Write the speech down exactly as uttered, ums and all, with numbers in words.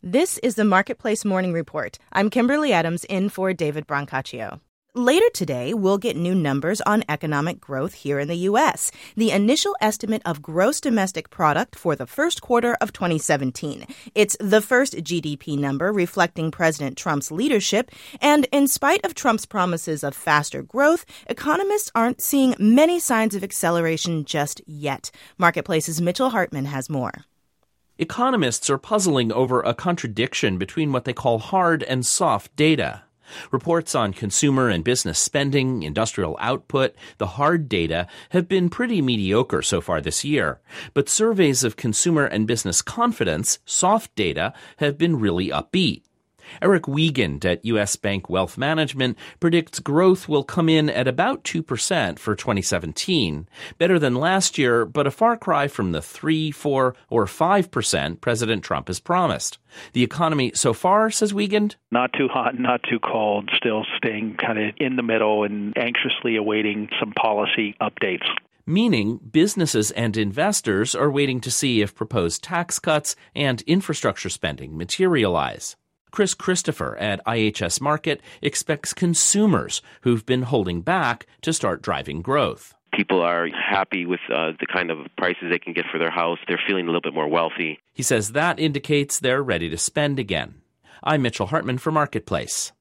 This is the Marketplace Morning Report. I'm Kimberly Adams in for David Brancaccio. Later today, we'll get new numbers on economic growth here in the U S. The initial estimate of gross domestic product for the first quarter of twenty seventeen. It's the first G D P number reflecting President Trump's leadership. And in spite of Trump's promises of faster growth, economists aren't seeing many signs of acceleration just yet. Marketplace's Mitchell Hartman has more. Economists are puzzling over a contradiction between what they call hard and soft data. Reports on consumer and business spending, industrial output, the hard data have been pretty mediocre so far this year. But surveys of consumer and business confidence, soft data, have been really upbeat. Eric Wiegand at U S Bank Wealth Management predicts growth will come in at about two percent for twenty seventeen, better than last year, but a far cry from the three, four, or five percent President Trump has promised. The economy so far, says Wiegand, not too hot, not too cold, still staying kind of in the middle and anxiously awaiting some policy updates. Meaning businesses and investors are waiting to see if proposed tax cuts and infrastructure spending materialize. Chris Christopher at I H S Markit expects consumers who've been holding back to start driving growth. People are happy with uh, the kind of prices they can get for their house. They're feeling a little bit more wealthy. He says that indicates they're ready to spend again. I'm Mitchell Hartman for Marketplace.